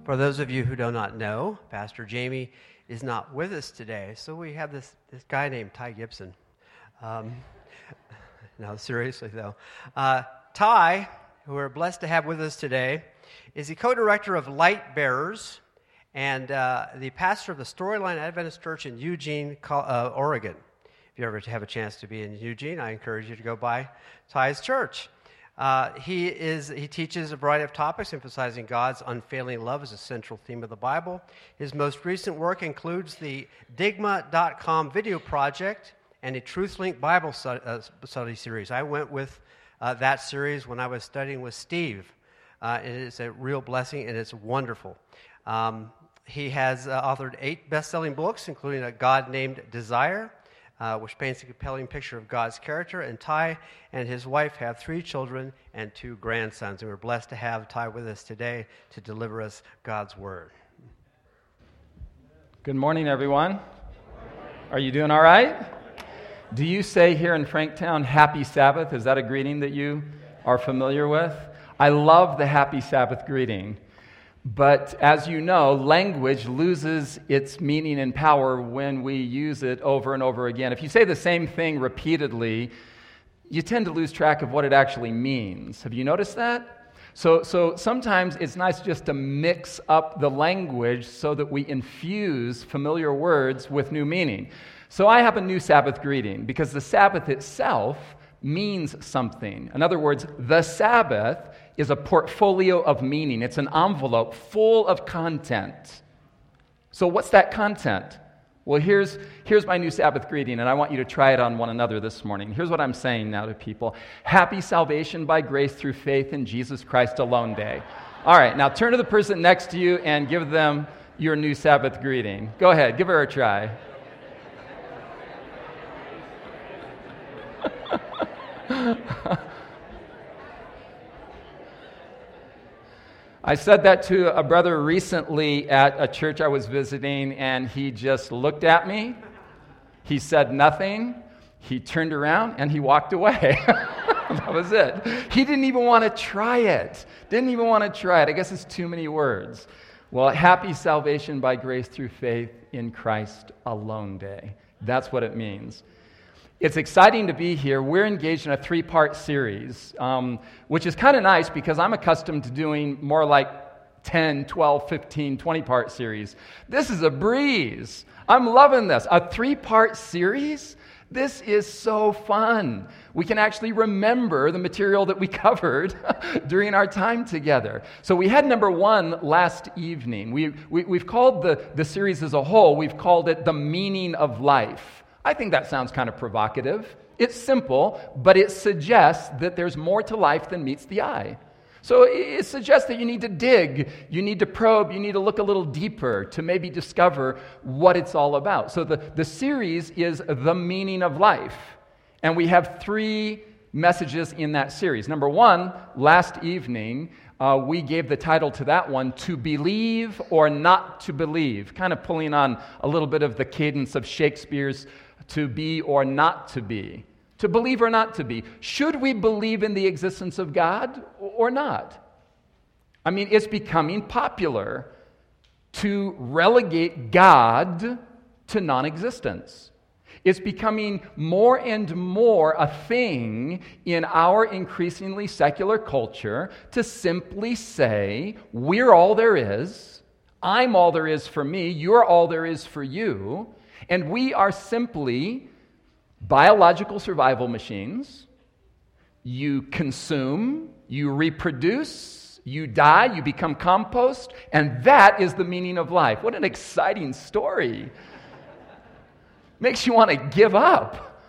For those of you who do not know, Pastor Jamie is not with us today, so we have this guy named Ty Gibson. No, seriously though. Ty, who we're blessed to have with us today, is the co-director of Light Bearers and the pastor of the Storyline Adventist Church in Eugene, Oregon. If you ever have a chance to be in Eugene, I encourage you to go by Ty's church. He teaches a variety of topics, emphasizing God's unfailing love as a central theme of the Bible. His most recent work includes the Digma.com video project and a TruthLink Bible study series. I went with that series when I was studying with Steve. It is a real blessing, and it's wonderful. He has authored 8 best-selling books, including A God Named Desire, which paints a compelling picture of God's character. And Ty and his wife have 3 children and 2 grandsons. And we're blessed to have Ty with us today to deliver us God's Word. Good morning, everyone. Are you doing all right? Do you say here in Franktown, Happy Sabbath? Is that a greeting that you are familiar with? I love the Happy Sabbath greeting. But as you know, language loses its meaning and power when we use it over and over again. If you say the same thing repeatedly, you tend to lose track of what it actually means. Have you noticed that? So sometimes it's nice just to mix up the language so that we infuse familiar words with new meaning. So I have a new Sabbath greeting because the Sabbath itself means something. In other words, the Sabbath is a portfolio of meaning. It's an envelope full of content. So what's that content? Well, here's my new Sabbath greeting, and I want you to try it on one another this morning. Here's what I'm saying now to people. Happy salvation by grace through faith in Jesus Christ alone day. All right, now turn to the person next to you and give them your new Sabbath greeting. Go ahead, give her a try. I said that to a brother recently at a church I was visiting, and he just looked at me. He said nothing. He turned around, and he walked away. That was it. He didn't even want to try it. I guess it's too many words. Well, happy salvation by grace through faith in Christ alone day. That's what it means. It's exciting to be here. We're engaged in a 3-part series, which is kind of nice because I'm accustomed to doing more like 10, 12, 15, 20-part series. This is a breeze. I'm loving this. A 3-part series? This is so fun. We can actually remember the material that we covered during our time together. So we had number 1 last evening. We've called the series as a whole, we've called it The Meaning of Life. I think that sounds kind of provocative. It's simple, but it suggests that there's more to life than meets the eye. So it suggests that you need to dig, you need to probe, you need to look a little deeper to maybe discover what it's all about. So the series is The Meaning of Life, and we have 3 messages in that series. Number 1, last evening, we gave the title to that one, To Believe or Not to Believe, kind of pulling on a little bit of the cadence of Shakespeare's To Be or Not to Be. To believe or not to be. Should we believe in the existence of God or not? I mean, it's becoming popular to relegate God to non-existence. It's becoming more and more a thing in our increasingly secular culture to simply say, we're all there is, I'm all there is for me, you're all there is for you, and we are simply biological survival machines. You consume, you reproduce, you die, you become compost, and that is the meaning of life. What an exciting story. Makes you want to give up.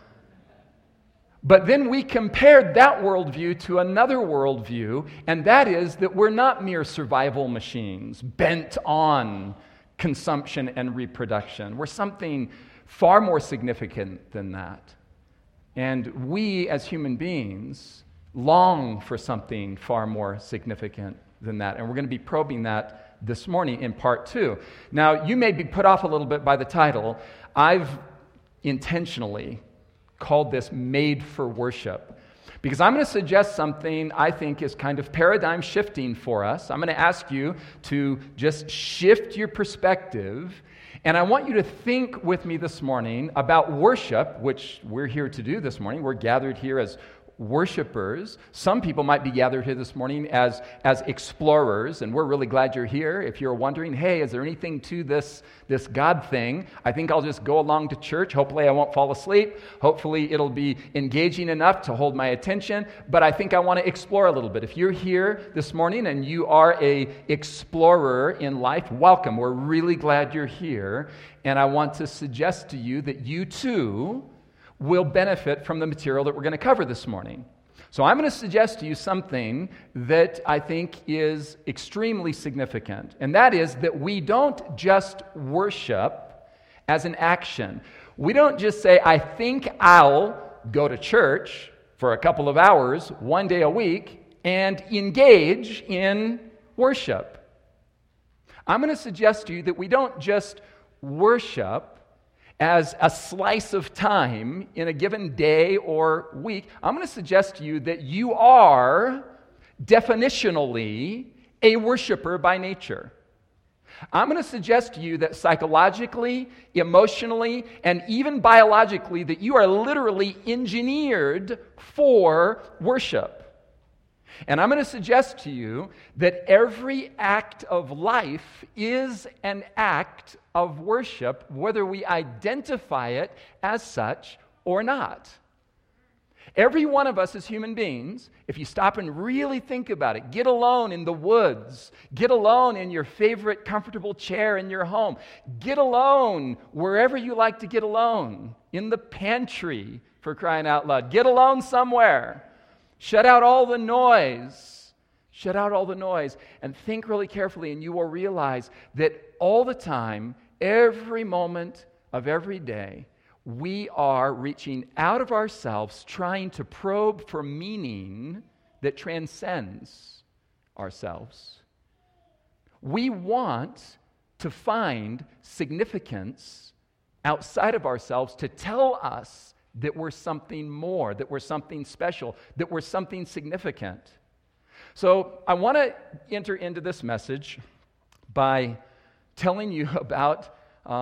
But then we compared that worldview to another worldview, and that is that we're not mere survival machines bent on consumption and reproduction. We're something far more significant than that. And we, as human beings, long for something far more significant than that. And we're going to be probing that this morning in part 2. Now, you may be put off a little bit by the title. I've intentionally called this Made for Worship. because I'm going to suggest something I think is kind of paradigm shifting for us. I'm going to ask you to just shift your perspective, and I want you to think with me this morning about worship, which we're here to do this morning. We're gathered here as worshipers. Some people might be gathered here this morning as explorers, and we're really glad you're here. If you're wondering, hey, is there anything to this God thing? I think I'll just go along to church. Hopefully I won't fall asleep. Hopefully it'll be engaging enough to hold my attention, but I think I want to explore a little bit. If you're here this morning and you are a explorer in life, welcome. We're really glad you're here, and I want to suggest to you that you too will benefit from the material that we're going to cover this morning. So I'm going to suggest to you something that I think is extremely significant, and that is that we don't just worship as an action. We don't just say, I think I'll go to church for a couple of hours, one day a week, and engage in worship. I'm going to suggest to you that we don't just worship as a slice of time in a given day or week. I'm going to suggest to you that you are definitionally a worshiper by nature. I'm going to suggest to you that psychologically, emotionally, and even biologically, that you are literally engineered for worship. And I'm going to suggest to you that every act of life is an act of worship, whether we identify it as such or not. Every one of us as human beings, if you stop and really think about it, get alone in the woods, get alone in your favorite comfortable chair in your home, get alone wherever you like to get alone, in the pantry, for crying out loud, get alone somewhere. Shut out all the noise. Shut out all the noise and think really carefully, and you will realize that all the time, every moment of every day, we are reaching out of ourselves, trying to probe for meaning that transcends ourselves. We want to find significance outside of ourselves to tell us that we're something more, that we're something special, that we're something significant. So I want to enter into this message by telling you about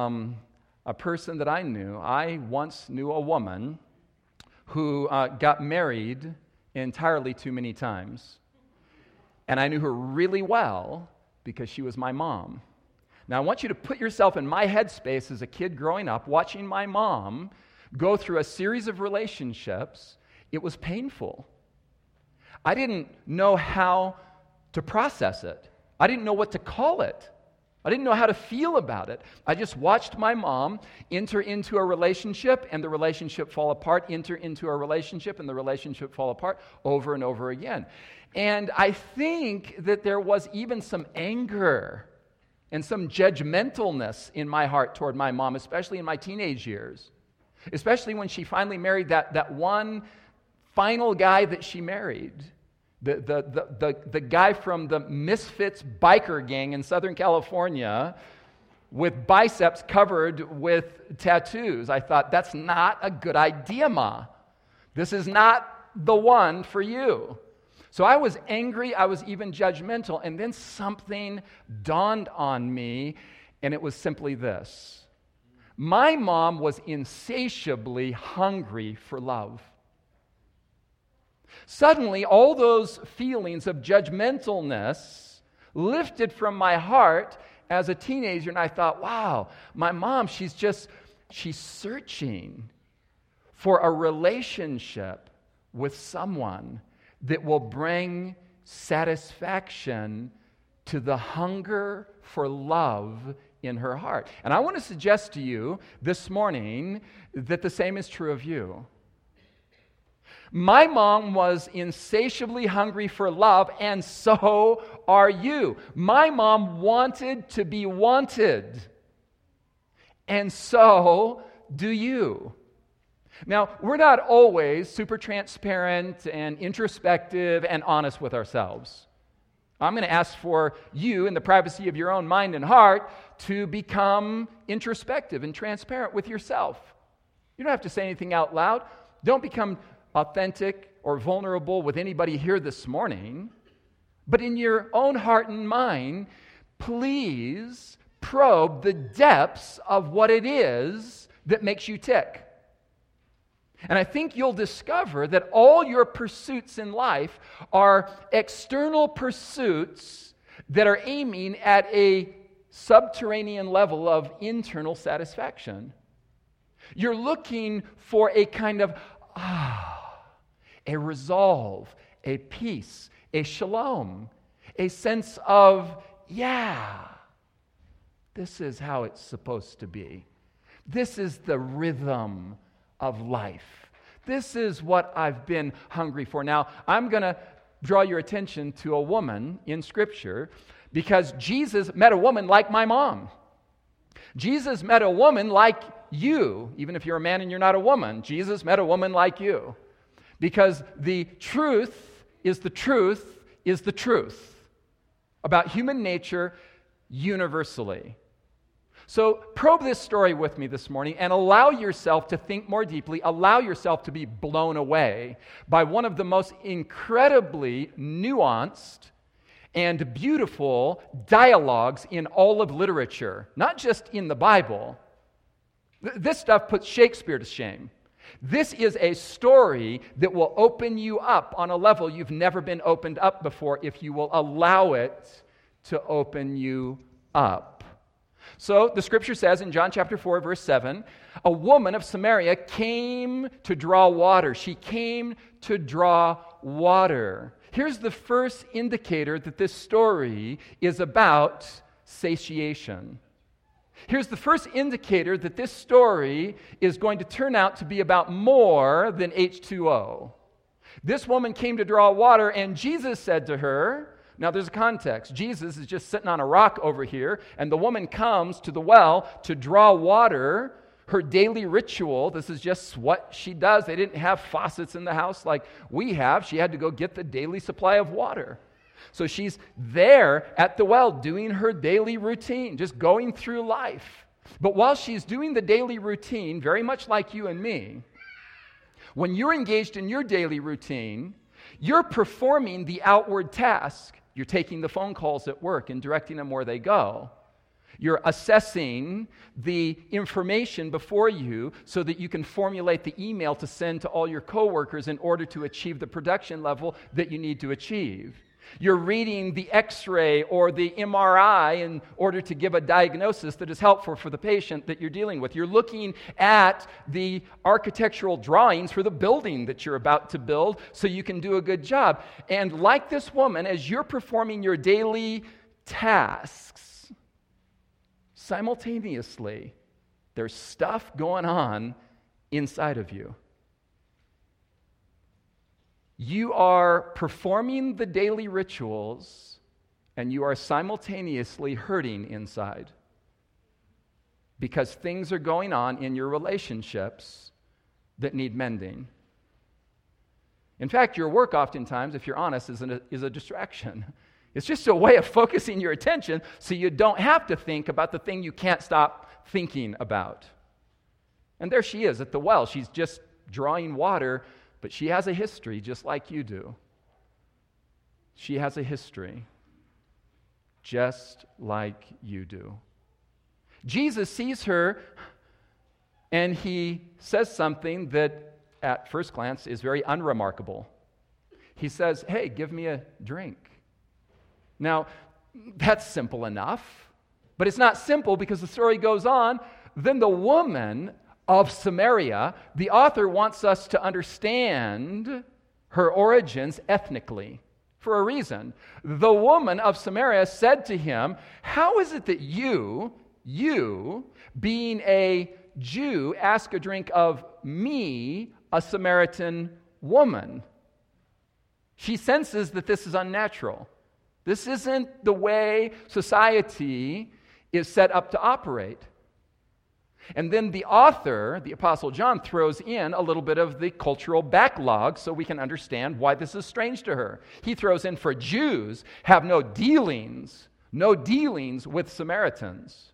a person that I knew. I once knew a woman who got married entirely too many times. And I knew her really well because she was my mom. Now I want you to put yourself in my headspace as a kid growing up, watching my mom go through a series of relationships. It was painful. I didn't know how to process it. I didn't know what to call it. I didn't know how to feel about it. I just watched my mom enter into a relationship and the relationship fall apart, enter into a relationship and the relationship fall apart over and over again. And I think that there was even some anger and some judgmentalness in my heart toward my mom, especially in my teenage years. Especially when she finally married that one final guy that she married. The guy from the Misfits biker gang in Southern California with biceps covered with tattoos. I thought, that's not a good idea, Ma. This is not the one for you. So I was angry, I was even judgmental, and then something dawned on me, and it was simply this. My mom was insatiably hungry for love. Suddenly, all those feelings of judgmentalness lifted from my heart as a teenager, and I thought, wow, my mom, she's searching for a relationship with someone that will bring satisfaction to the hunger for love in her heart. And I want to suggest to you this morning that the same is true of you. My mom was insatiably hungry for love, and so are you. My mom wanted to be wanted, and so do you. Now, we're not always super transparent and introspective and honest with ourselves. I'm going to ask for you, in the privacy of your own mind and heart, to become introspective and transparent with yourself. You don't have to say anything out loud. Don't become authentic, or vulnerable with anybody here this morning, but in your own heart and mind, please probe the depths of what it is that makes you tick. And I think you'll discover that all your pursuits in life are external pursuits that are aiming at a subterranean level of internal satisfaction. You're looking for a kind of a resolve, a peace, a shalom, a sense of, this is how it's supposed to be. This is the rhythm of life. This is what I've been hungry for. Now, I'm going to draw your attention to a woman in Scripture because Jesus met a woman like my mom. Jesus met a woman like you, even if you're a man and you're not a woman. Jesus met a woman like you. Because the truth is the truth is the truth about human nature universally. So probe this story with me this morning and allow yourself to think more deeply, allow yourself to be blown away by one of the most incredibly nuanced and beautiful dialogues in all of literature, not just in the Bible. This stuff puts Shakespeare to shame. This is a story that will open you up on a level you've never been opened up before if you will allow it to open you up. So the scripture says in John chapter 4, verse 7, a woman of Samaria came to draw water. She came to draw water. Here's the first indicator that this story is about satiation. Here's the first indicator that this story is going to turn out to be about more than H2O. This woman came to draw water, and Jesus said to her, now there's a context. Jesus is just sitting on a rock over here, and the woman comes to the well to draw water, her daily ritual. This is just what she does. They didn't have faucets in the house like we have. She had to go get the daily supply of water. So she's there at the well doing her daily routine, just going through life. But while she's doing the daily routine, very much like you and me, when you're engaged in your daily routine, you're performing the outward task. You're taking the phone calls at work and directing them where they go. You're assessing the information before you so that you can formulate the email to send to all your coworkers in order to achieve the production level that you need to achieve. You're reading the X-ray or the MRI in order to give a diagnosis that is helpful for the patient that you're dealing with. You're looking at the architectural drawings for the building that you're about to build so you can do a good job. And like this woman, as you're performing your daily tasks, simultaneously, there's stuff going on inside of you. You are performing the daily rituals, and you are simultaneously hurting inside because things are going on in your relationships that need mending. In fact, your work oftentimes, if you're honest, is a distraction. It's just a way of focusing your attention so you don't have to think about the thing you can't stop thinking about. And there she is at the well. She's just drawing water. But she has a history just like you do. She has a history just like you do. Jesus sees her and he says something that at first glance is very unremarkable. He says, "Hey, give me a drink." Now, that's simple enough, but it's not simple because the story goes on. Then the woman of Samaria, the author wants us to understand her origins ethnically for a reason. The woman of Samaria said to him, "How is it that you, being a Jew, ask a drink of me, a Samaritan woman?" She senses that this is unnatural. This isn't the way society is set up to operate. And then the author, the Apostle John, throws in a little bit of the cultural backlog so we can understand why this is strange to her. He throws in, for Jews have no dealings with Samaritans.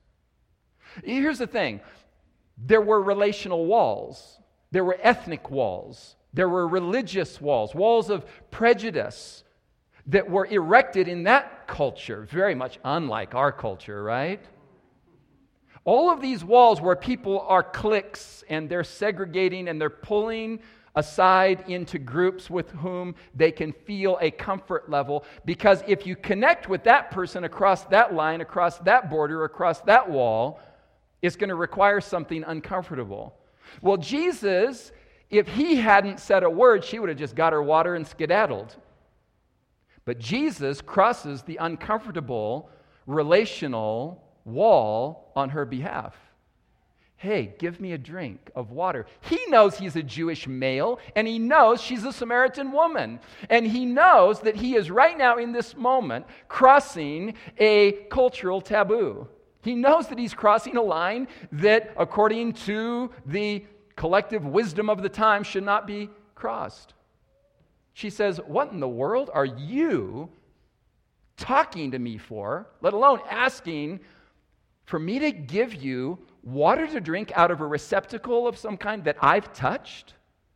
Here's the thing. There were relational walls. There were ethnic walls There were religious walls, walls of prejudice that were erected in that culture, very much unlike our culture, right? All of these walls where people are cliques and they're segregating and they're pulling aside into groups with whom they can feel a comfort level, because if you connect with that person across that line, across that border, across that wall, it's going to require something uncomfortable. Well, Jesus, if he hadn't said a word, she would have just got her water and skedaddled. But Jesus crosses the uncomfortable relational wall on her behalf. Hey, give me a drink of water. He knows he's a Jewish male, and he knows she's a Samaritan woman. And he knows that he is right now in this moment crossing a cultural taboo. He knows that he's crossing a line that, according to the collective wisdom of the time, should not be crossed. She says, "What in the world are you talking to me for, let alone asking for me to give you water to drink out of a receptacle of some kind that I've touched?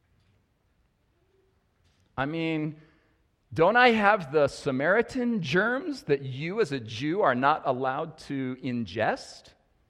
I mean, don't I have the Samaritan germs that you as a Jew are not allowed to ingest?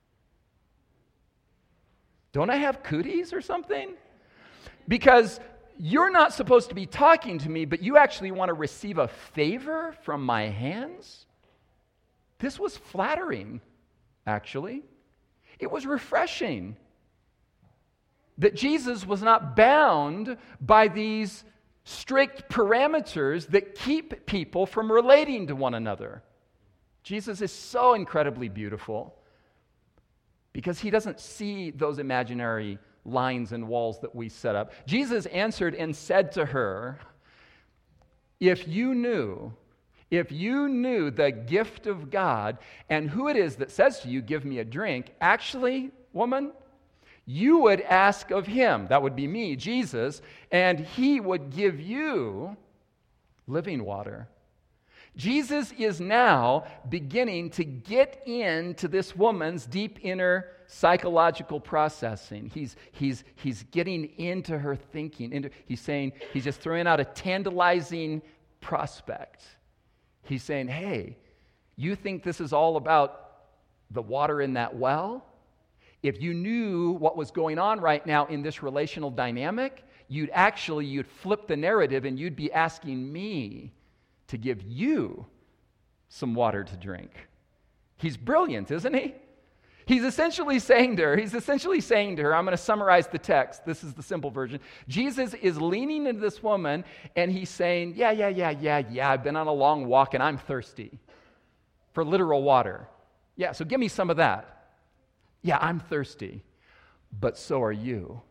Don't I have cooties or something? Because you're not supposed to be talking to me, but you actually want to receive a favor from my hands?" This was flattering, actually. It was refreshing that Jesus was not bound by these strict parameters that keep people from relating to one another. Jesus is so incredibly beautiful because he doesn't see those imaginary lines and walls that we set up. Jesus answered and said to her, if you knew the gift of God and who it is that says to you, give me a drink, actually, woman, you would ask of him, that would be me, Jesus, and he would give you living water. Jesus is now beginning to get into this woman's deep inner psychological processing. He's getting into her thinking. He's just throwing out a tantalizing prospect. He's saying, hey, you think this is all about the water in that well? If you knew what was going on right now in this relational dynamic, you'd flip the narrative and you'd be asking me to give you some water to drink. He's brilliant, isn't he? He's essentially saying to her, I'm going to summarize the text. This is the simple version. Jesus is leaning into this woman and he's saying, yeah, I've been on a long walk and I'm thirsty for literal water. Yeah, so give me some of that. Yeah, I'm thirsty, but so are you.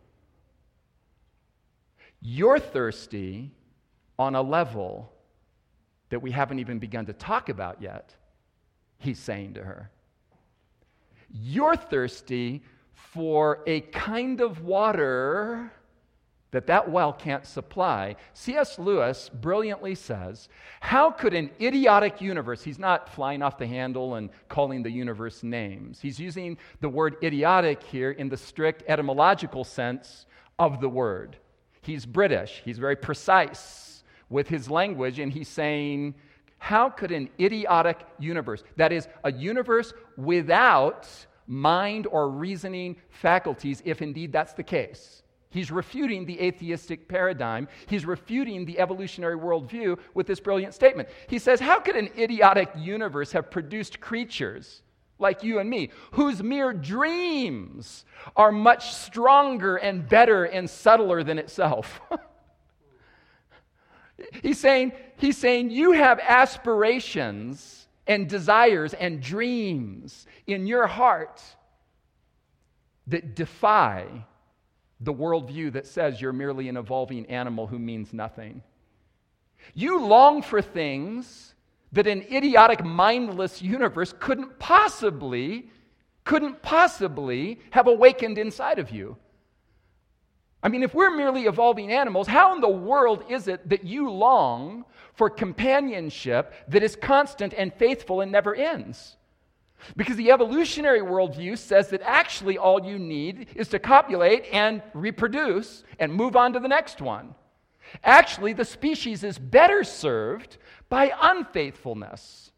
You're thirsty on a level that we haven't even begun to talk about yet, he's saying to her. You're thirsty for a kind of water that well can't supply. C.S. Lewis brilliantly says, how could an idiotic universe, he's not flying off the handle and calling the universe names. He's using the word idiotic here in the strict etymological sense of the word. He's British. He's very precise with his language, and he's saying, how could an idiotic universe, that is, a universe without mind or reasoning faculties, if indeed that's the case? He's refuting the atheistic paradigm. He's refuting the evolutionary worldview with this brilliant statement. He says, how could an idiotic universe have produced creatures like you and me, whose mere dreams are much stronger and better and subtler than itself? He's saying, you have aspirations and desires and dreams in your heart that defy the worldview that says you're merely an evolving animal who means nothing. You long for things that an idiotic, mindless universe couldn't possibly have awakened inside of you. I mean, if we're merely evolving animals, how in the world is it that you long for companionship that is constant and faithful and never ends? Because the evolutionary worldview says that actually all you need is to copulate and reproduce and move on to the next one. Actually, the species is better served by unfaithfulness.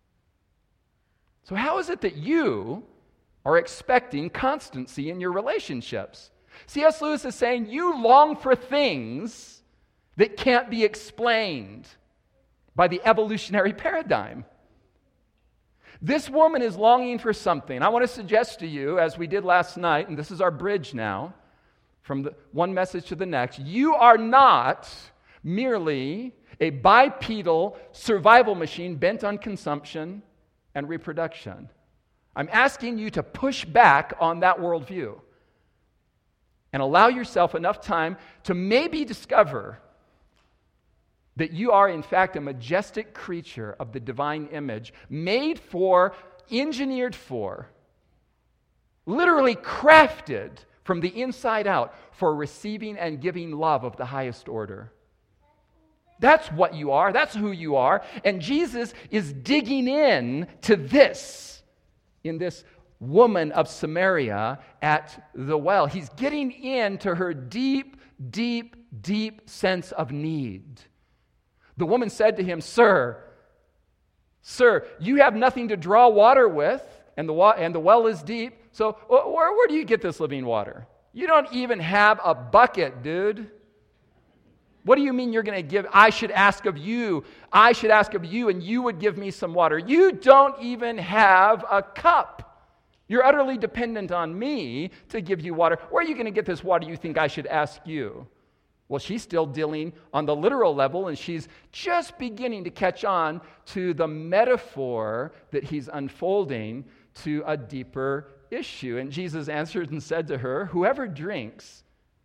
So how is it that you are expecting constancy in your relationships? C.S. Lewis is saying you long for things that can't be explained by the evolutionary paradigm. This woman is longing for something. I want to suggest to you, as we did last night, and this is our bridge now, from the one message to the next, you are not merely a bipedal survival machine bent on consumption and reproduction. I'm asking you to push back on that worldview and allow yourself enough time to maybe discover that you are, in fact, a majestic creature of the divine image, made for, engineered for, literally crafted from the inside out for receiving and giving love of the highest order. That's what you are. That's who you are. And Jesus is digging in to this in this woman of Samaria at the well. He's getting into her deep, deep, deep sense of need. The woman said to him, Sir, you have nothing to draw water with, and the well is deep. So where do you get this living water? You don't even have a bucket, dude. What do you mean you're going to give? I should ask of you, and you would give me some water. You don't even have a cup. You're utterly dependent on me to give you water. Where are you going to get this water you think I should ask you? Well, she's still dealing on the literal level, and she's just beginning to catch on to the metaphor that he's unfolding to a deeper issue. And Jesus answered and said to her, whoever drinks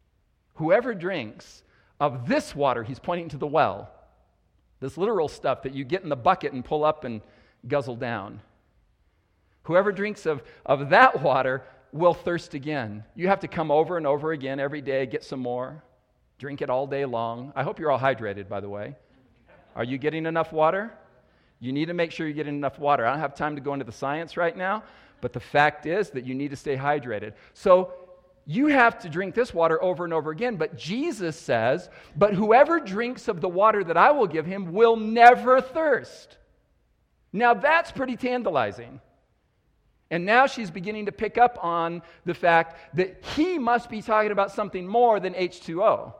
of this water, he's pointing to the well, this literal stuff that you get in the bucket and pull up and guzzle down. Whoever drinks of that water will thirst again. You have to come over and over again every day, get some more. Drink it all day long. I hope you're all hydrated, by the way. Are you getting enough water? You need to make sure you're getting enough water. I don't have time to go into the science right now, but the fact is that you need to stay hydrated. So you have to drink this water over and over again, but Jesus says, but whoever drinks of the water that I will give him will never thirst. Now that's pretty tantalizing. And now she's beginning to pick up on the fact that he must be talking about something more than H2O.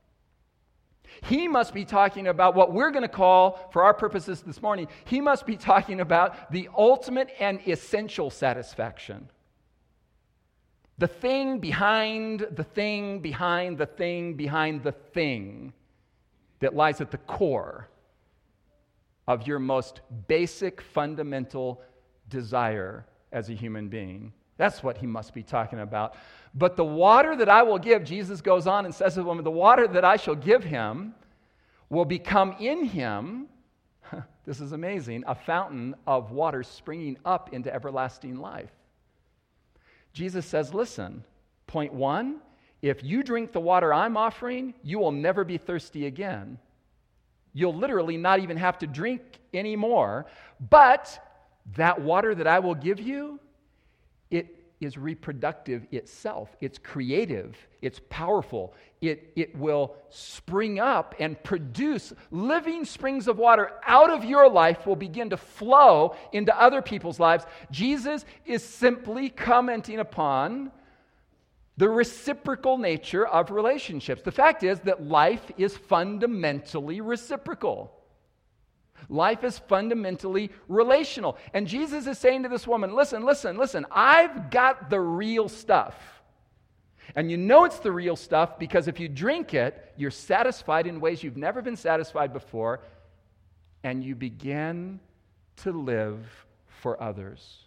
He must be talking about what we're going to call, for our purposes this morning, he must be talking about the ultimate and essential satisfaction. The thing behind the thing behind the thing behind the thing that lies at the core of your most basic, fundamental desire as a human being. That's what he must be talking about. But the water that I will give, Jesus goes on and says to the woman, the water that I shall give him will become in him, this is amazing, a fountain of water springing up into everlasting life. Jesus says, listen, point one, if you drink the water I'm offering, you will never be thirsty again. You'll literally not even have to drink anymore. But that water that I will give you, it is reproductive itself. It's creative. It's powerful. It will spring up and produce living springs of water out of your life, will begin to flow into other people's lives. Jesus is simply commenting upon the reciprocal nature of relationships. The fact is that life is fundamentally reciprocal. Life is fundamentally relational. And Jesus is saying to this woman, listen, I've got the real stuff. And you know it's the real stuff because if you drink it, you're satisfied in ways you've never been satisfied before, and you begin to live for others.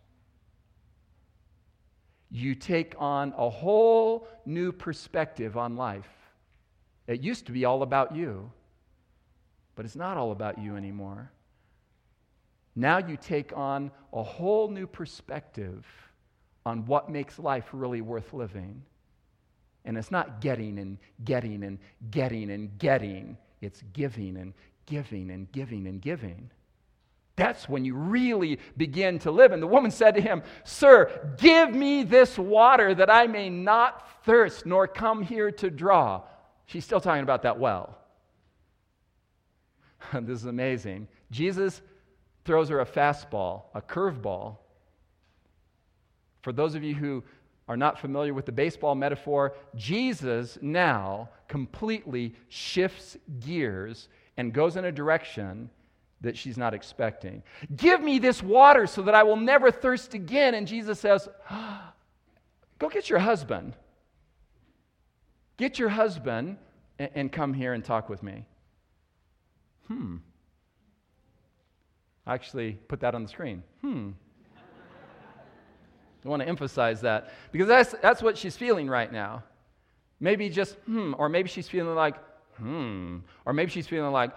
You take on a whole new perspective on life. It used to be all about you. But it's not all about you anymore. Now you take on a whole new perspective on what makes life really worth living. And it's not getting and getting and getting and getting. It's giving and giving and giving and giving. That's when you really begin to live. And the woman said to him, Sir, give me this water that I may not thirst nor come here to draw. She's still talking about that well. This is amazing. Jesus throws her a fastball, a curveball. For those of you who are not familiar with the baseball metaphor, Jesus now completely shifts gears and goes in a direction that she's not expecting. Give me this water so that I will never thirst again. And Jesus says, go get your husband. Get your husband and come here and talk with me. I actually put that on the screen. I want to emphasize that because that's what she's feeling right now. Maybe just or maybe she's feeling like or maybe she's feeling like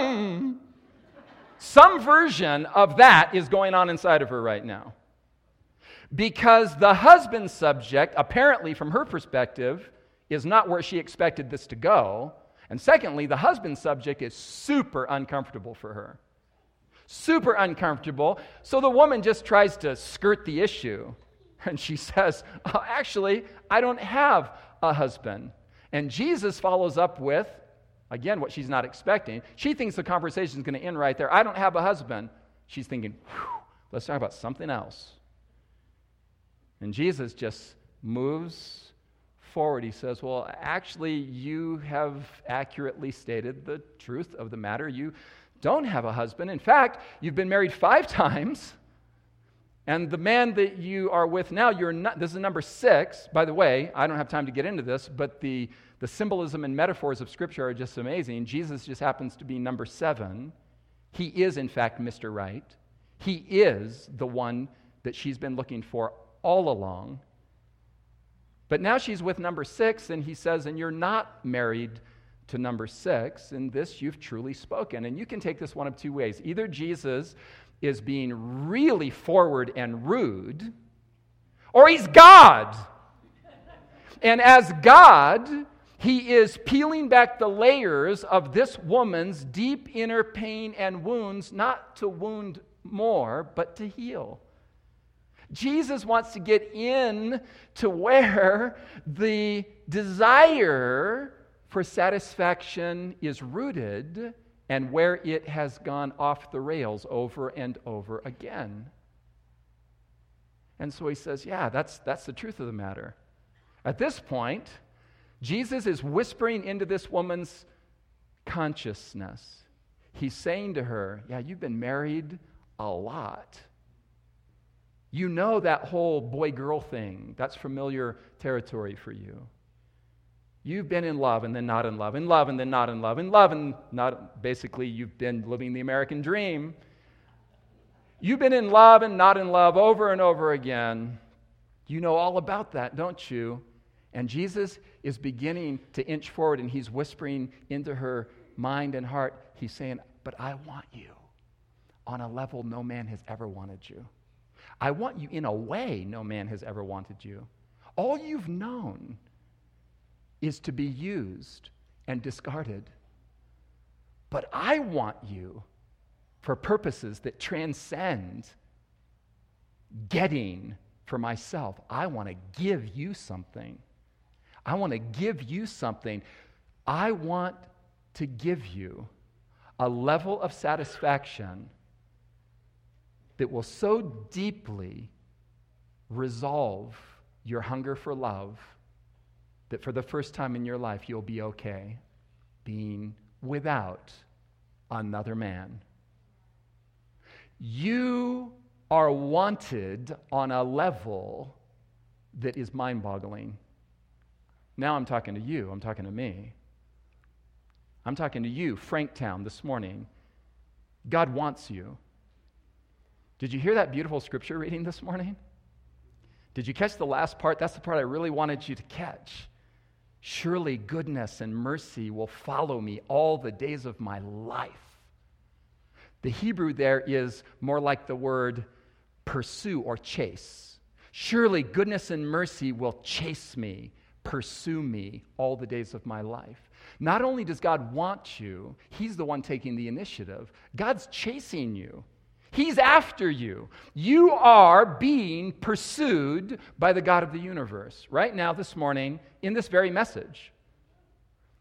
Some version of that is going on inside of her right now. Because the husband subject, apparently from her perspective, is not where she expected this to go. And secondly, the husband subject is super uncomfortable for her. Super uncomfortable. So the woman just tries to skirt the issue. And she says, actually, I don't have a husband. And Jesus follows up with, again, what she's not expecting. She thinks the conversation is going to end right there. I don't have a husband. She's thinking, let's talk about something else. And Jesus just moves forward. He says, well, actually, you have accurately stated the truth of the matter. You don't have a husband. In fact, you've been married 5 times. And the man that you are with now, this is number 6. By the way, I don't have time to get into this, but the symbolism and metaphors of Scripture are just amazing. Jesus just happens to be number 7. He is, in fact, Mr. Right. He is the one that she's been looking for all along. But now she's with number 6, and he says, and you're not married to number 6. In this you've truly spoken. And you can take this one of 2 ways. Either Jesus is being really forward and rude, or he's God. And as God, he is peeling back the layers of this woman's deep inner pain and wounds, not to wound more, but to heal. Jesus wants to get in to where the desire for satisfaction is rooted and where it has gone off the rails over and over again. And so he says, yeah, that's the truth of the matter. At this point, Jesus is whispering into this woman's consciousness. He's saying to her, yeah, you've been married a lot. You know that whole boy-girl thing. That's familiar territory for you. You've been in love and then not in love, in love and then not in love, in love and not, basically you've been living the American dream. You've been in love and not in love over and over again. You know all about that, don't you? And Jesus is beginning to inch forward and he's whispering into her mind and heart. He's saying, but I want you on a level no man has ever wanted you. I want you in a way no man has ever wanted you. All you've known is to be used and discarded. But I want you for purposes that transcend getting for myself. I want to give you something. I want to give you something. I want to give you a level of satisfaction that will so deeply resolve your hunger for love that for the first time in your life you'll be okay being without another man. You are wanted on a level that is mind-boggling. Now I'm talking to you. I'm talking to me. I'm talking to you, Franktown, this morning. God wants you. Did you hear that beautiful scripture reading this morning? Did you catch the last part? That's the part I really wanted you to catch. Surely goodness and mercy will follow me all the days of my life. The Hebrew there is more like the word pursue or chase. Surely goodness and mercy will chase me, pursue me all the days of my life. Not only does God want you, he's the one taking the initiative. God's chasing you. He's after you. You are being pursued by the God of the universe right now, this morning, in this very message.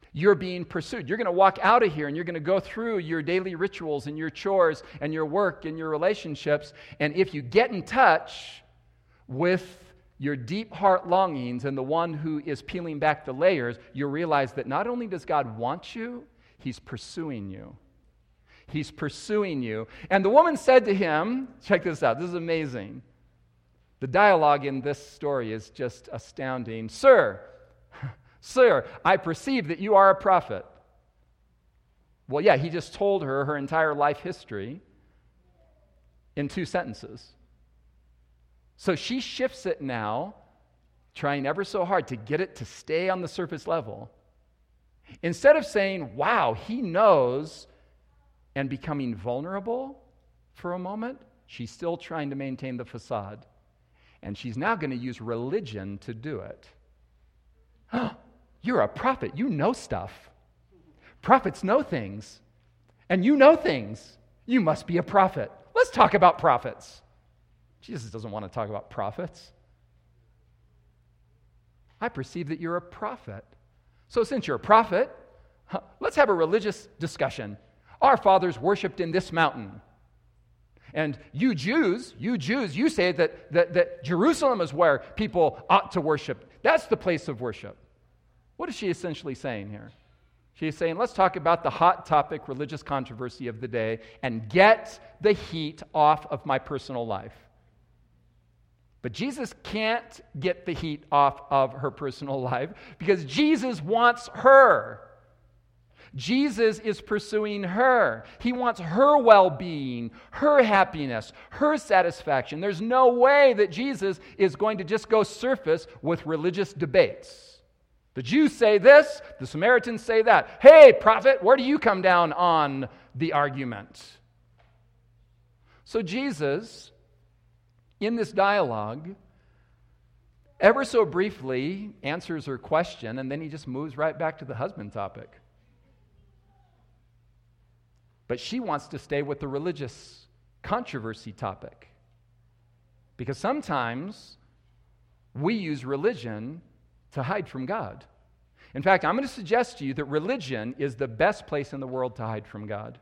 You're being pursued. You're going to walk out of here and you're going to go through your daily rituals and your chores and your work and your relationships. And if you get in touch with your deep heart longings and the one who is peeling back the layers, you'll realize that not only does God want you, He's pursuing you. He's pursuing you. And the woman said to him, check this out, this is amazing. The dialogue in this story is just astounding. Sir, I perceive that you are a prophet. Well, yeah, he just told her entire life history in 2 sentences. So she shifts it now, trying ever so hard to get it to stay on the surface level. Instead of saying, wow, he knows, and becoming vulnerable for a moment, she's still trying to maintain the facade. And she's now going to use religion to do it. You're a prophet. You know stuff. Prophets know things. And you know things. You must be a prophet. Let's talk about prophets. Jesus doesn't want to talk about prophets. I perceive that you're a prophet. So since you're a prophet, let's have a religious discussion. Our fathers worshipped in this mountain. And you Jews, you say that Jerusalem is where people ought to worship. That's the place of worship. What is she essentially saying here? She's saying, let's talk about the hot topic religious controversy of the day and get the heat off of my personal life. But Jesus can't get the heat off of her personal life because Jesus wants her. Jesus is pursuing her. He wants her well-being, her happiness, her satisfaction. There's no way that Jesus is going to just go surface with religious debates. The Jews say this, the Samaritans say that. Hey, prophet, where do you come down on the argument? So Jesus, in this dialogue, ever so briefly answers her question, and then he just moves right back to the husband topic. But she wants to stay with the religious controversy topic. Because sometimes we use religion to hide from God. In fact, I'm going to suggest to you that religion is the best place in the world to hide from God.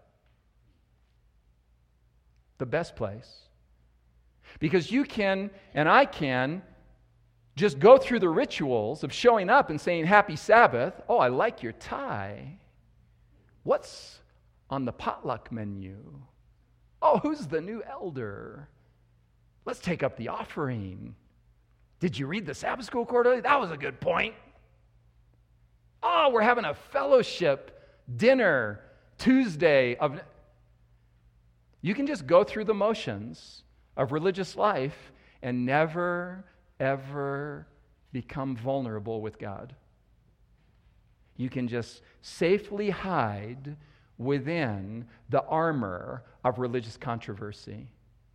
The best place. Because you can, and I can, just go through the rituals of showing up and saying, Happy Sabbath. Oh, I like your tie. What's on the potluck menu? Oh, who's the new elder? Let's take up the offering. Did you read the Sabbath School Quarterly? That was a good point. Oh, we're having a fellowship dinner Tuesday. You can just go through the motions of religious life and never, ever become vulnerable with God. You can just safely hide within the armor of religious controversy.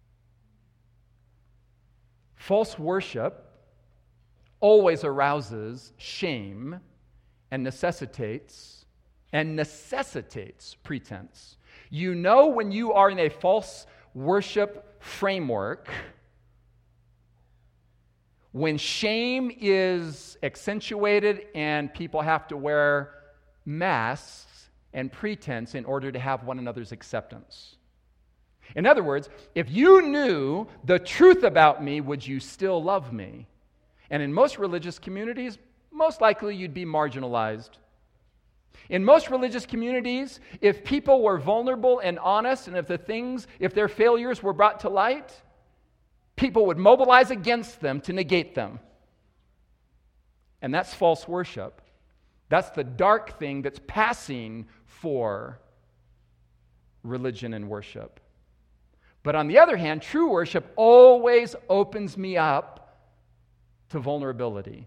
False worship always arouses shame and necessitates pretense. You know when you are in a false worship framework, when shame is accentuated and people have to wear masks and pretense in order to have one another's acceptance. In other words, if you knew the truth about me, would you still love me? And in most religious communities, most likely you'd be marginalized. In most religious communities, if people were vulnerable and honest, and if their failures were brought to light, people would mobilize against them to negate them. And that's false worship. That's the dark thing that's passing for religion and worship. But on the other hand, true worship always opens me up to vulnerability.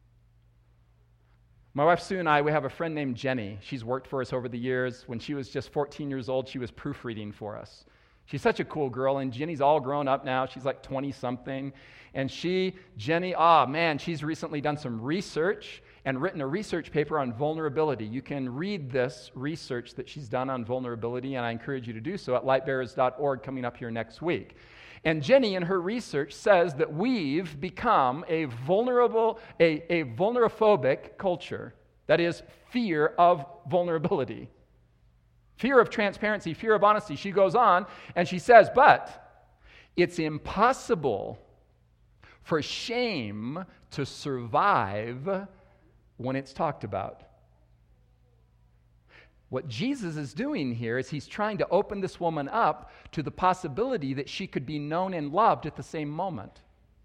My wife Sue and I, we have a friend named Jenny. She's worked for us over the years. When she was just 14 years old, she was proofreading for us. She's such a cool girl, and Jenny's all grown up now. She's like 20-something. And Jenny, she's recently done some research and written a research paper on vulnerability. You can read this research that she's done on vulnerability, and I encourage you to do so at lightbearers.org coming up here next week. And Jenny, in her research, says that we've become a vulnerophobic culture. That is, fear of vulnerability, fear of transparency, fear of honesty. She goes on and she says, but it's impossible for shame to survive when it's talked about. What Jesus is doing here is he's trying to open this woman up to the possibility that she could be known and loved at the same moment.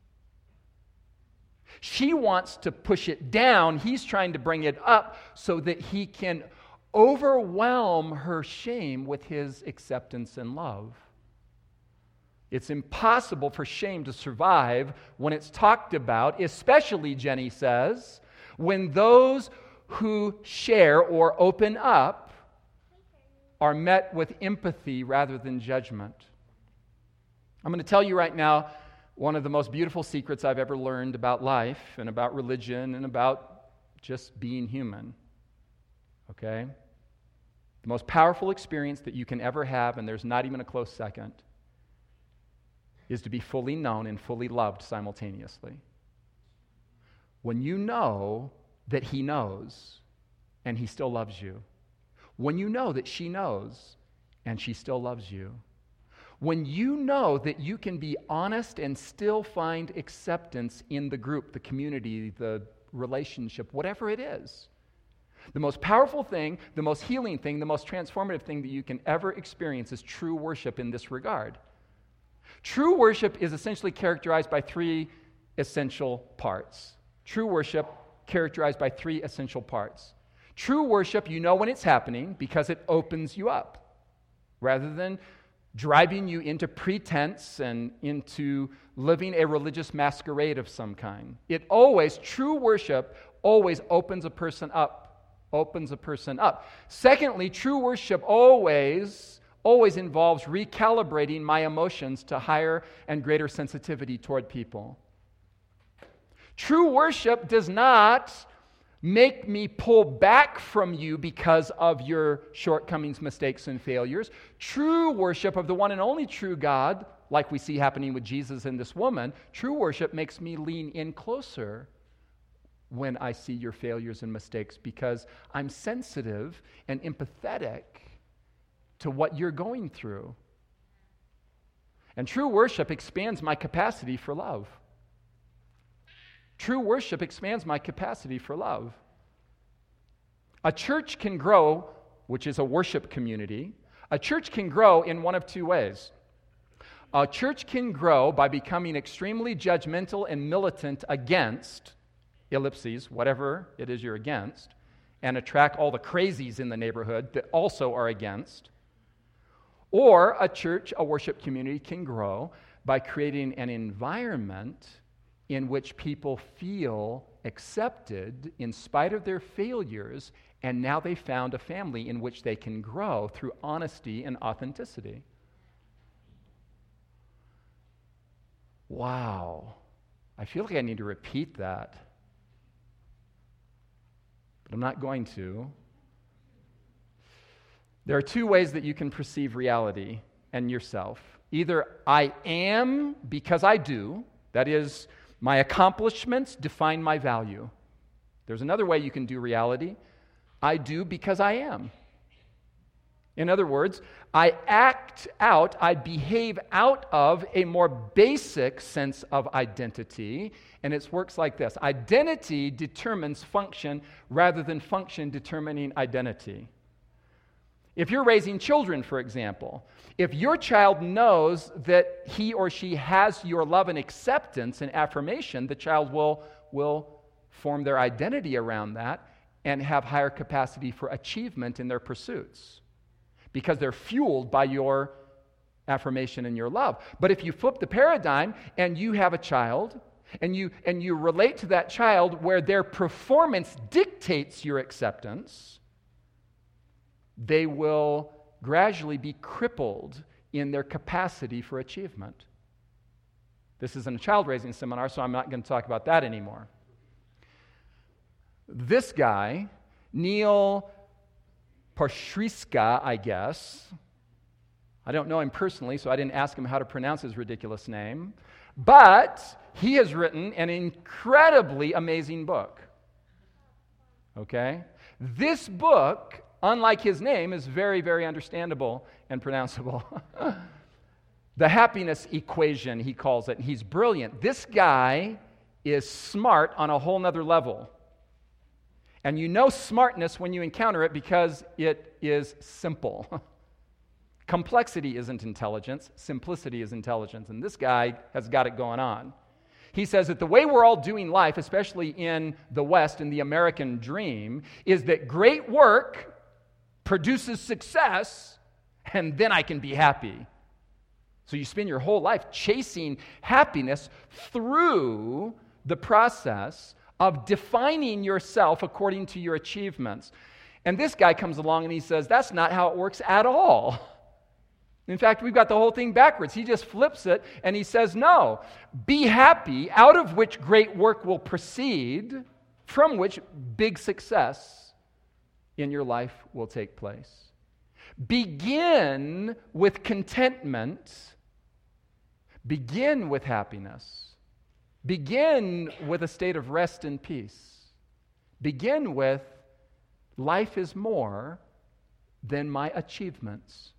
She wants to push it down. He's trying to bring it up so that he can overwhelm her shame with his acceptance and love. It's impossible for shame to survive when it's talked about, especially, Jenny says, when those who share or open up are met with empathy rather than judgment. I'm going to tell you right now one of the most beautiful secrets I've ever learned about life and about religion and about just being human. Okay? The most powerful experience that you can ever have, and there's not even a close second, is to be fully known and fully loved simultaneously. When you know that he knows and he still loves you. When you know that she knows and she still loves you. When you know that you can be honest and still find acceptance in the group, the community, the relationship, whatever it is. The most powerful thing, the most healing thing, the most transformative thing that you can ever experience is true worship in this regard. True worship is essentially characterized by three essential parts. True worship characterized by three essential parts. True worship, you know when it's happening because it opens you up. Rather than driving you into pretense and into living a religious masquerade of some kind. True worship always opens a person up. Secondly, true worship always involves recalibrating my emotions to higher and greater sensitivity toward people. True worship does not make me pull back from you because of your shortcomings, mistakes, and failures. True worship of the one and only true God, like we see happening with Jesus and this woman, true worship makes me lean in closer when I see your failures and mistakes because I'm sensitive and empathetic to what you're going through. And true worship expands my capacity for love. True worship expands my capacity for love. A church can grow, which is a worship community. A church can grow in one of two ways. A church can grow by becoming extremely judgmental and militant against, ellipses, whatever it is you're against, and attract all the crazies in the neighborhood that also are against. Or a worship community can grow by creating an environment in which people feel accepted in spite of their failures, and now they found a family in which they can grow through honesty and authenticity. Wow. I feel like I need to repeat that. But I'm not going to. There are two ways that you can perceive reality and yourself. Either I am because I do, that is, my accomplishments define my value. There's another way you can do reality. I do because I am. In other words, I act out, I behave out of a more basic sense of identity, and it works like this. Identity determines function rather than function determining identity. If you're raising children, for example, if your child knows that he or she has your love and acceptance and affirmation, the child will form their identity around that and have higher capacity for achievement in their pursuits because they're fueled by your affirmation and your love. But if you flip the paradigm and you have a child and you relate to that child where their performance dictates your acceptance, they will gradually be crippled in their capacity for achievement. This isn't a child-raising seminar, so I'm not going to talk about that anymore. This guy, Neil Parshiska, I guess, I don't know him personally, so I didn't ask him how to pronounce his ridiculous name, but he has written an incredibly amazing book. okay? This book, unlike his name, is very, very understandable and pronounceable. The happiness equation, he calls it. He's brilliant. This guy is smart on a whole nother level. And you know smartness when you encounter it because it is simple. Complexity isn't intelligence. Simplicity is intelligence. And this guy has got it going on. He says that the way we're all doing life, especially in the West, in the American dream, is that great work produces success, and then I can be happy. So you spend your whole life chasing happiness through the process of defining yourself according to your achievements. And this guy comes along and he says, that's not how it works at all. In fact, we've got the whole thing backwards. He just flips it and he says, no, be happy, out of which great work will proceed, from which big success in your life will take place. Begin with contentment. Begin with happiness. Begin with a state of rest and peace. Begin with, life is more than my achievements.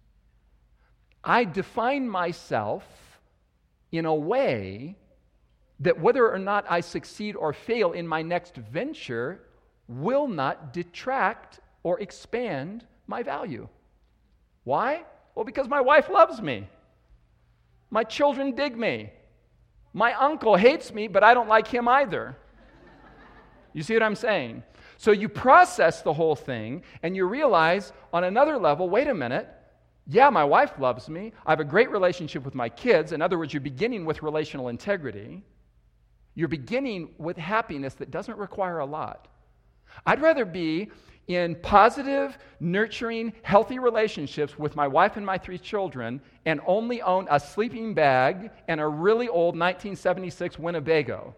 I define myself in a way that whether or not I succeed or fail in my next venture will not detract or expand my value. Why? Well, because my wife loves me. My children dig me. My uncle hates me, but I don't like him either. You see what I'm saying? So you process the whole thing, and you realize on another level, wait a minute, yeah, my wife loves me. I have a great relationship with my kids. In other words, you're beginning with relational integrity. You're beginning with happiness that doesn't require a lot. I'd rather be in positive, nurturing, healthy relationships with my wife and my 3 children and only own a sleeping bag and a really old 1976 Winnebago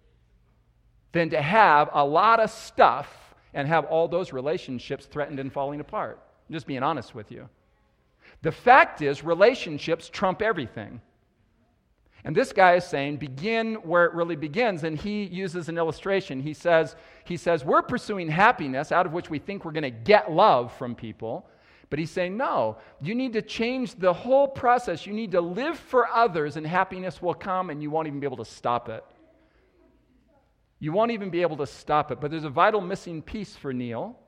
than to have a lot of stuff and have all those relationships threatened and falling apart. I'm just being honest with you. The fact is, relationships trump everything. And this guy is saying, begin where it really begins, and he uses an illustration. He says, we're pursuing happiness out of which we think we're going to get love from people. But he's saying, no, you need to change the whole process. You need to live for others, and happiness will come, and you won't even be able to stop it. You won't even be able to stop it. But there's a vital missing piece for Neil,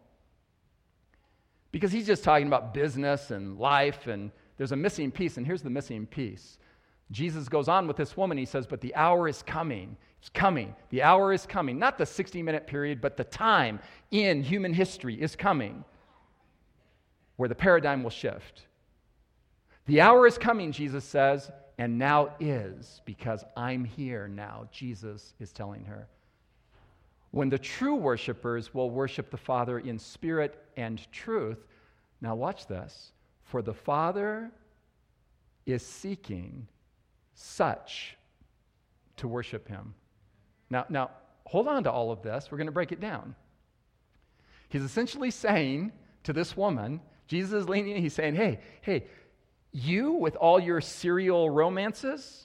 because he's just talking about business and life, and there's a missing piece, and here's the missing piece. Jesus goes on with this woman. He says, but the hour is coming. It's coming. The hour is coming. Not the 60-minute period, but the time in human history is coming where the paradigm will shift. The hour is coming, Jesus says, and now is, because I'm here now, Jesus is telling her. When the true worshipers will worship the Father in spirit and truth. Now watch this. For the Father is seeking such to worship him. Now, hold on to all of this. We're going to break it down. He's essentially saying to this woman, Jesus is leaning in, he's saying, hey, you with all your serial romances,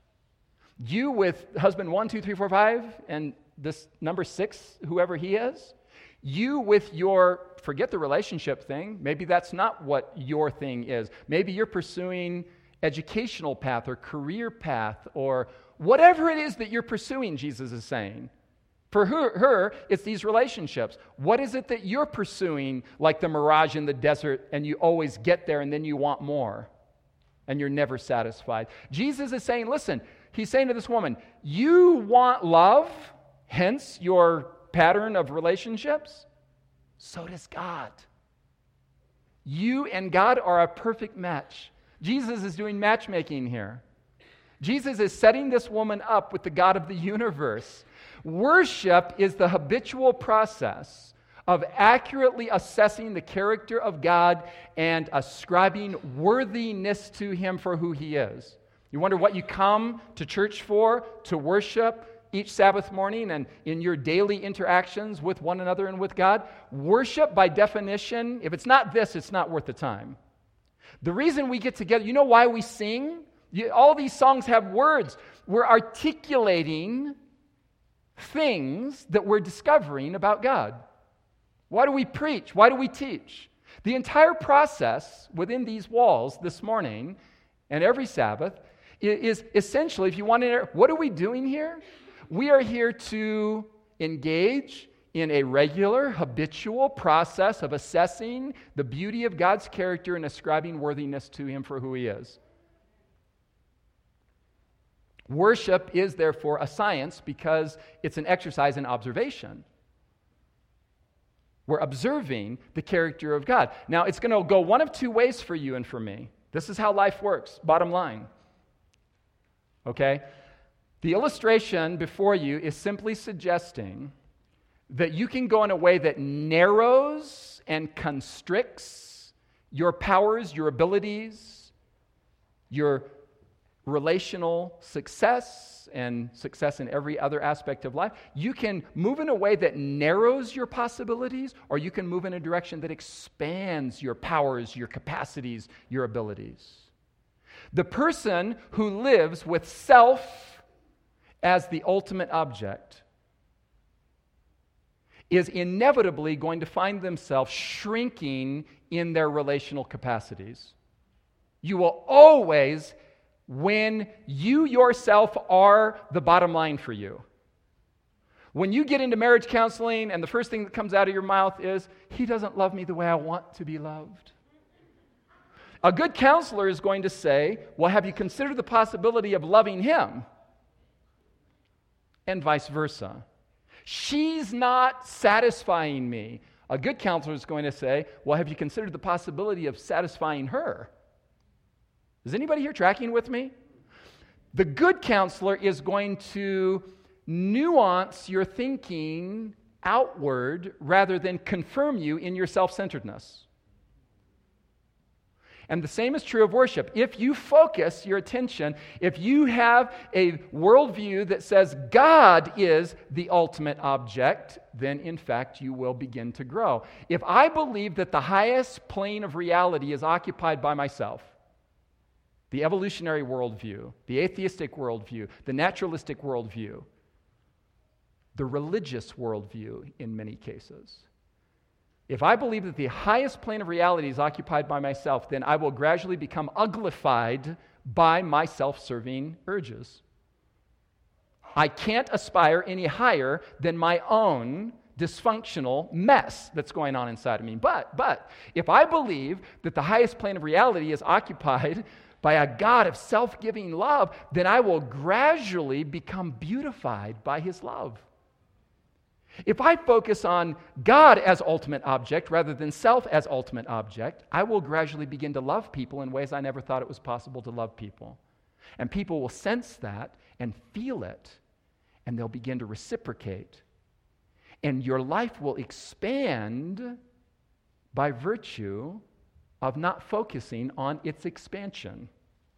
you with husband 1, 2, 3, 4, 5, and this number 6, whoever he is, you with your, forget the relationship thing, maybe that's not what your thing is. Maybe you're pursuing educational path or career path or whatever it is that you're pursuing, Jesus is saying. For her, it's these relationships. What is it that you're pursuing like the mirage in the desert and you always get there and then you want more and you're never satisfied? Jesus is saying, listen, he's saying to this woman, you want love, hence your pattern of relationships? So does God. You and God are a perfect match. Jesus is doing matchmaking here. Jesus is setting this woman up with the God of the universe. Worship is the habitual process of accurately assessing the character of God and ascribing worthiness to him for who he is. You wonder what you come to church for, to worship each Sabbath morning and in your daily interactions with one another and with God? Worship, by definition, if it's not this, it's not worth the time. The reason we get together, you know why we sing? All these songs have words. We're articulating things that we're discovering about God. Why do we preach? Why do we teach? The entire process within these walls this morning and every Sabbath is essentially, if you want to know, what are we doing here? We are here to engage in a regular, habitual process of assessing the beauty of God's character and ascribing worthiness to Him for who He is. Worship is therefore a science because it's an exercise in observation. We're observing the character of God. Now, it's going to go one of two ways for you and for me. This is how life works, bottom line. Okay? The illustration before you is simply suggesting that you can go in a way that narrows and constricts your powers, your abilities, your relational success and success in every other aspect of life. You can move in a way that narrows your possibilities, or you can move in a direction that expands your powers, your capacities, your abilities. The person who lives with self as the ultimate object is inevitably going to find themselves shrinking in their relational capacities. You will always, when you yourself are the bottom line for you. When you get into marriage counseling and the first thing that comes out of your mouth is, he doesn't love me the way I want to be loved. A good counselor is going to say, well, have you considered the possibility of loving him? And vice versa. She's not satisfying me. A good counselor is going to say, well, have you considered the possibility of satisfying her? Is anybody here tracking with me? The good counselor is going to nuance your thinking outward rather than confirm you in your self-centeredness. And the same is true of worship. If you focus your attention, if you have a worldview that says God is the ultimate object, then in fact you will begin to grow. If I believe that the highest plane of reality is occupied by myself, the evolutionary worldview, the atheistic worldview, the naturalistic worldview, the religious worldview in many cases, if I believe that the highest plane of reality is occupied by myself, then I will gradually become uglified by my self-serving urges. I can't aspire any higher than my own dysfunctional mess that's going on inside of me. But if I believe that the highest plane of reality is occupied by a God of self-giving love, then I will gradually become beautified by His love. If I focus on God as ultimate object rather than self as ultimate object, I will gradually begin to love people in ways I never thought it was possible to love people. And people will sense that and feel it, and they'll begin to reciprocate. And your life will expand by virtue of not focusing on its expansion.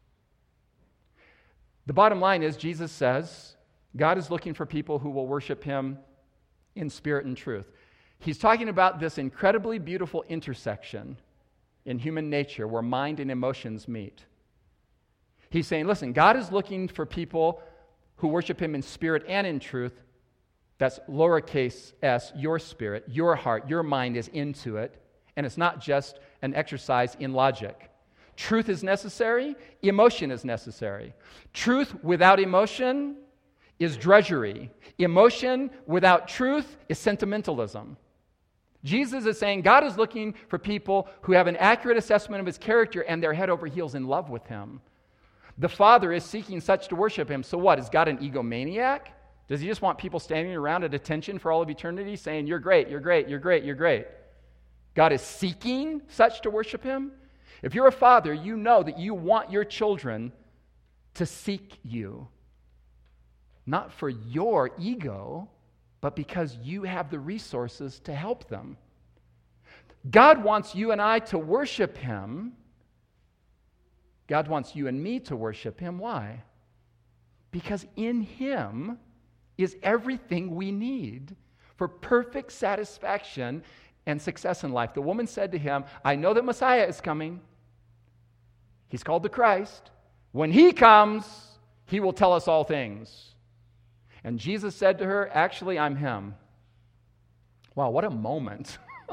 The bottom line is, Jesus says, God is looking for people who will worship Him in spirit and truth. He's talking about this incredibly beautiful intersection in human nature where mind and emotions meet. He's saying, listen, God is looking for people who worship Him in spirit and in truth. That's lowercase s, your spirit, your heart, your mind is into it. And it's not just an exercise in logic. Truth is necessary, emotion is necessary. Truth without emotion is drudgery. Emotion without truth is sentimentalism. Jesus is saying God is looking for people who have an accurate assessment of His character and they're head over heels in love with Him. The Father is seeking such to worship Him. So what? Is God an egomaniac? Does He just want people standing around at attention for all of eternity saying, you're great, you're great, you're great, you're great? God is seeking such to worship Him? If you're a father, you know that you want your children to seek you. Not for your ego, but because you have the resources to help them. God wants you and I to worship Him. God wants you and me to worship Him. Why? Because in Him is everything we need for perfect satisfaction and success in life. The woman said to Him, I know that Messiah is coming. He's called the Christ. When He comes, He will tell us all things. And Jesus said to her, actually, I'm Him. Wow, what a moment.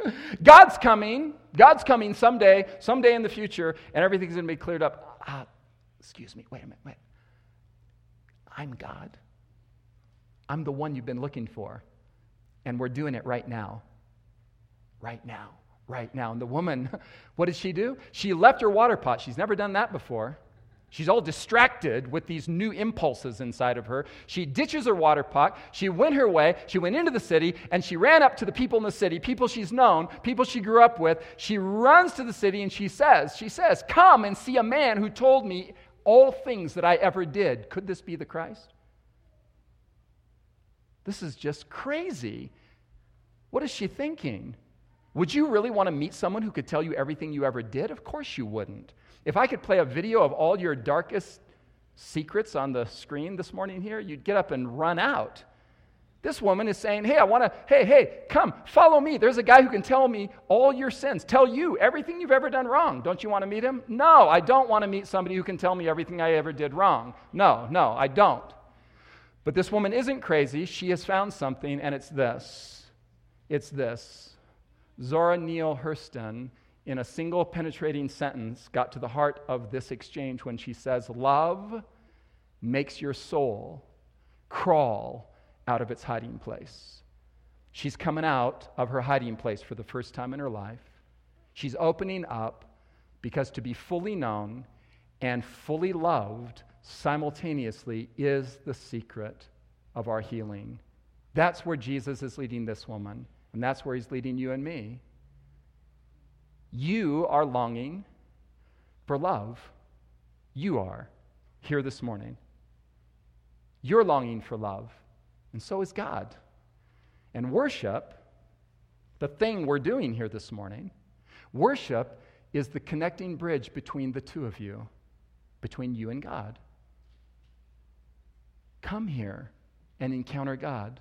God's coming. God's coming someday in the future, and everything's going to be cleared up. Excuse me, wait a minute. I'm God. I'm the one you've been looking for, and we're doing it right now. Right now. And the woman, what did she do? She left her water pot. She's never done that before. She's all distracted with these new impulses inside of her. She ditches her water pot. She went her way. She went into the city, and she ran up to the people in the city, people she's known, people she grew up with. She runs to the city, and she says, "Come and see a man who told me all things that I ever did. Could this be the Christ?" This is just crazy. What is she thinking? Would you really want to meet someone who could tell you everything you ever did? Of course you wouldn't. If I could play a video of all your darkest secrets on the screen this morning here, you'd get up and run out. This woman is saying, hey, come, follow me. There's a guy who can tell me all your sins, tell you everything you've ever done wrong. Don't you want to meet him? No, I don't want to meet somebody who can tell me everything I ever did wrong. No, I don't. But this woman isn't crazy. She has found something, and it's this. Zora Neale Hurston, in a single penetrating sentence, got to the heart of this exchange when she says, "Love makes your soul crawl out of its hiding place." She's coming out of her hiding place for the first time in her life. She's opening up because to be fully known and fully loved simultaneously is the secret of our healing. That's where Jesus is leading this woman, and that's where he's leading you and me. You are longing for love. You are here this morning. You're longing for love, and so is God. And worship, the thing we're doing here this morning, worship is the connecting bridge between the two of you, between you and God. Come here and encounter God.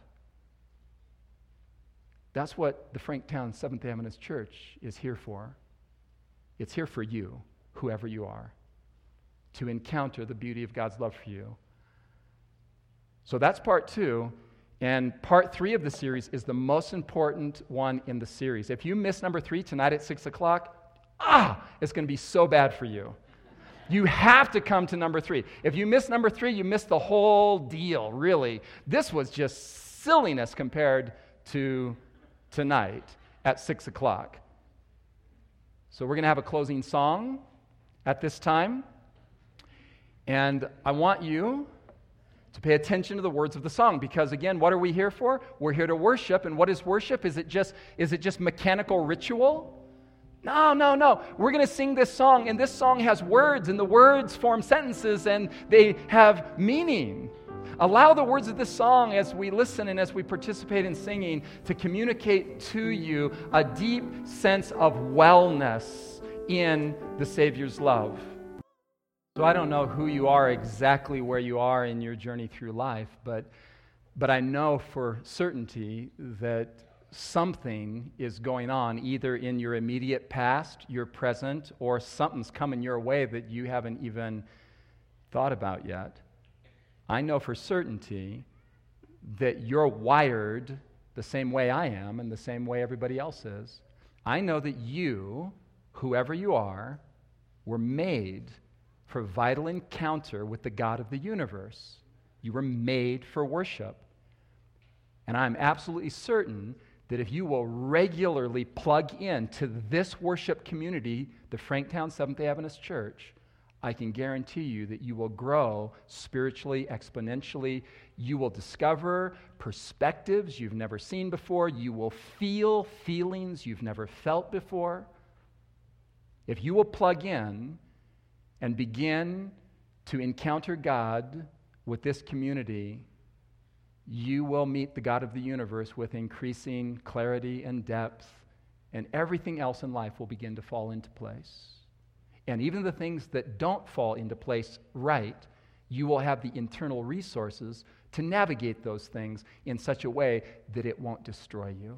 That's what the Franktown Seventh-day Adventist Church is here for. It's here for you, whoever you are, to encounter the beauty of God's love for you. So that's part 2. And part 3 of the series is the most important one in the series. If you miss number 3 tonight at 6 o'clock, it's going to be so bad for you. You have to come to number 3. If you miss number 3, you miss the whole deal, really. This was just silliness compared to tonight at 6 o'clock. So we're going to have a closing song at this time. And I want you to pay attention to the words of the song, because again, what are we here for? We're here to worship. And what is worship? Is it just mechanical ritual? No. We're going to sing this song, and this song has words, and the words form sentences, and they have meaning. Allow the words of this song, as we listen and as we participate in singing, to communicate to you a deep sense of wellness in the Savior's love. So I don't know who you are, exactly where you are in your journey through life, but I know for certainty that something is going on, either in your immediate past, your present, or something's coming your way that you haven't even thought about yet. I know for certainty that you're wired the same way I am and the same way everybody else is. I know that you, whoever you are, were made for vital encounter with the God of the universe. You were made for worship. And I'm absolutely certain that if you will regularly plug into this worship community, the Franktown Seventh-day Adventist Church, I can guarantee you that you will grow spiritually, exponentially. You will discover perspectives you've never seen before. You will feel feelings you've never felt before. If you will plug in and begin to encounter God with this community, you will meet the God of the universe with increasing clarity and depth, and everything else in life will begin to fall into place. And even the things that don't fall into place right, you will have the internal resources to navigate those things in such a way that it won't destroy you.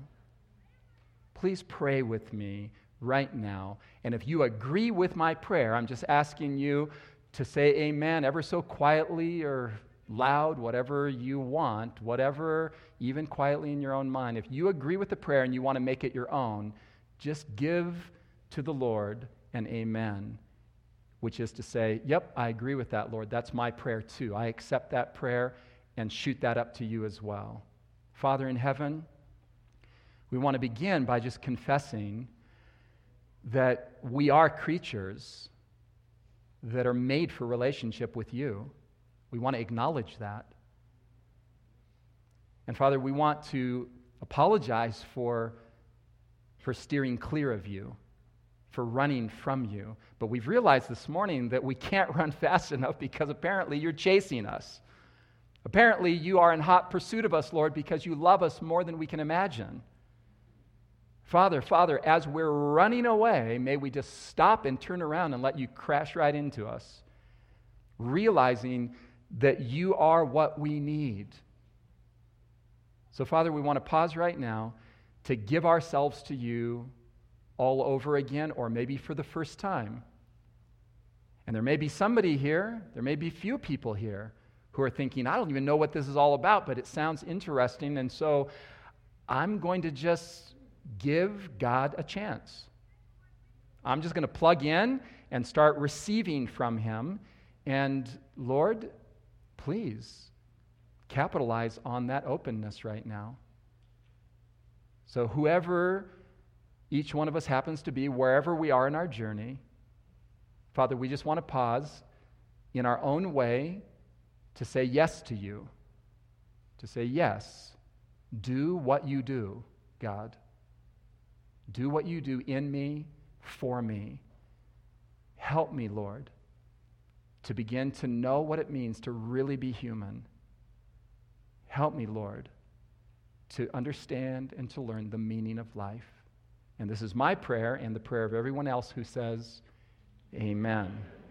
Please pray with me right now. And if you agree with my prayer, I'm just asking you to say amen ever so quietly or loud, whatever you want, whatever, even quietly in your own mind. If you agree with the prayer and you want to make it your own, just give to the Lord an amen, which is to say, yep, I agree with that, Lord. That's my prayer too. I accept that prayer and shoot that up to you as well. Father in heaven, we want to begin by just confessing that we are creatures that are made for relationship with you. We want to acknowledge that. And Father, we want to apologize for steering clear of you, for running from you. But we've realized this morning that we can't run fast enough because apparently you're chasing us. Apparently you are in hot pursuit of us, Lord, because you love us more than we can imagine. Father, as we're running away, may we just stop and turn around and let you crash right into us, realizing that you are what we need. So, Father, we want to pause right now to give ourselves to you all over again, or maybe for the first time. And there may be somebody here, there may be few people here who are thinking, I don't even know what this is all about, but it sounds interesting, and so I'm going to just give God a chance. I'm just going to plug in and start receiving from him. And Lord, please capitalize on that openness right now. So whoever each one of us happens to be, wherever we are in our journey, Father, we just want to pause in our own way to say yes to you, to say yes. Do what you do, God. Do what you do in me, for me. Help me, Lord, to begin to know what it means to really be human. Help me, Lord, to understand and to learn the meaning of life. And this is my prayer and the prayer of everyone else who says, Amen.